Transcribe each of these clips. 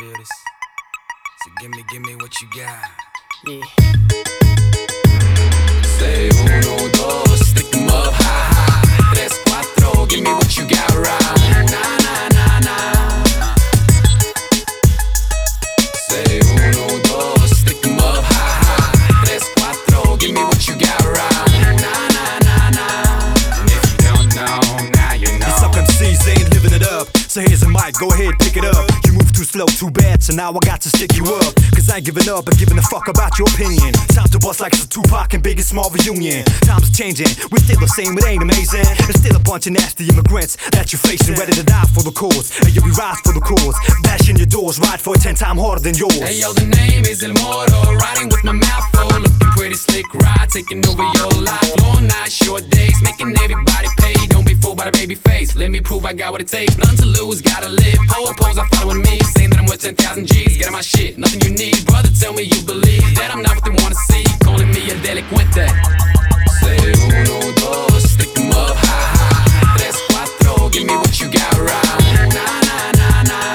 feel this. So give me what you got. Yeah. Say uno, dos, stick 'em up, ha ha. Tres, cuatro, give me what you got right. Na na na na. Say uno, dos, stick 'em up, ha ha. Tres, cuatro, give me what you got right. Na na na na. And if you don't know, now you know. These suck MCs ain't living it up. So here's a mic, go ahead, pick it up. You move too slow, too bad, so now I got to stick you up. Cause I ain't giving up, but giving a fuck about your opinion. Time to bust like it's a Tupac and Biggie Small reunion. Time's changing, we're still the same, it ain't amazing. There's still a bunch of nasty immigrants that you're facing, ready to die for the cause. And yeah, we rise for the cause, bashing your doors, ride for it 10 times harder than yours. Hey yo, the name is El Moro, riding with my mouth full, looking pretty slick, ride, taking over your life. Long nights, short days, making everybody pay. Don't be fooled by the baby face, let me prove I got what it takes. None to lose, gotta live, pose, I following me, saying that I'm worth 10,000 G's. Get on my shit, nothing you need, brother, tell me you believe that I'm not what they wanna see, calling me a delincuente. Say uno, dos, stick 'em up, ha ha. Tres, cuatro, give me what you got right. Na na na na.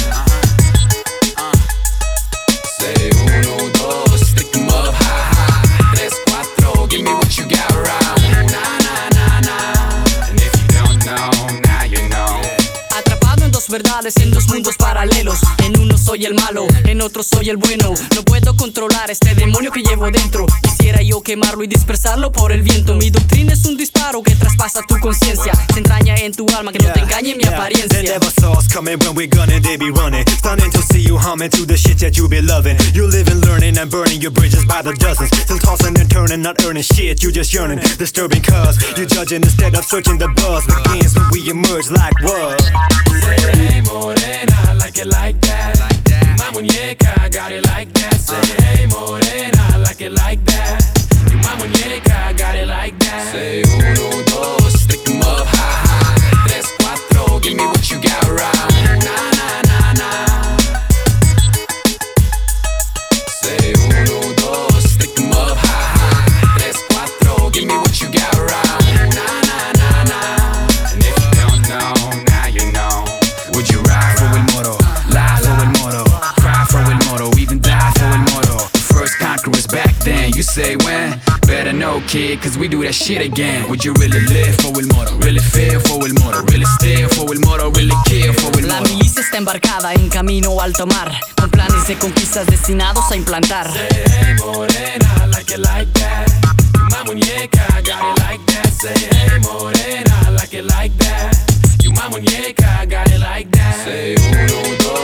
Say uno, dos, stick 'em up, ha ha. Tres, cuatro, give me what you got right. Na na na na. And if you don't know, now you know. Atrapado en dos verdades, en dos mundos paralelos. En uno soy el malo, en otro soy el bueno. No puedo controlar este demonio que llevo dentro. Quisiera yo quemarlo y dispersarlo por el viento. Mi doctrina es un disparo que traspasa tu conciencia. Se entraña en tu alma, que no te engañe mi They apariencia. never saw us coming when we're gunning, they be running. Stunning to see you humming to the shit that you be loving. You living, learning, and burning your bridges by the dozens. Still tossing and turning, not earning shit, you just yearning. Disturbing cause you judging instead of searching. The buzz begins when we emerge like what? Say, hey morena, I like it like that. My muñeca, I got it like that. Say, hey morena, I like it like that. My muñeca, I got it like that. Say uno, dos, stick 'em up, ha ha. Tres, cuatro, give me what you got right. Na na na na. Say uno, dos, stick 'em up, ha ha. Tres, cuatro, give me what you got right. Na na na na. And if you don't know, now you know. Would you ride for El Moro, lie for El Moro, cry for El Moro, even die for El Moro? The first conquerors back then, you say when? Better know, kid, cause we do that shit again. Would you really live for El Moro, really feel for El Moro, really steal for El Moro, really kill for El La Moro? milicia está embarcada en camino al tomar, con planes de conquistas destinados a implantar. Say, hey morena, I like it like that. My muñeca, I got it like that. Say, hey morena, I like it like that. You my muñeca, I got it like that. Say uno, dos.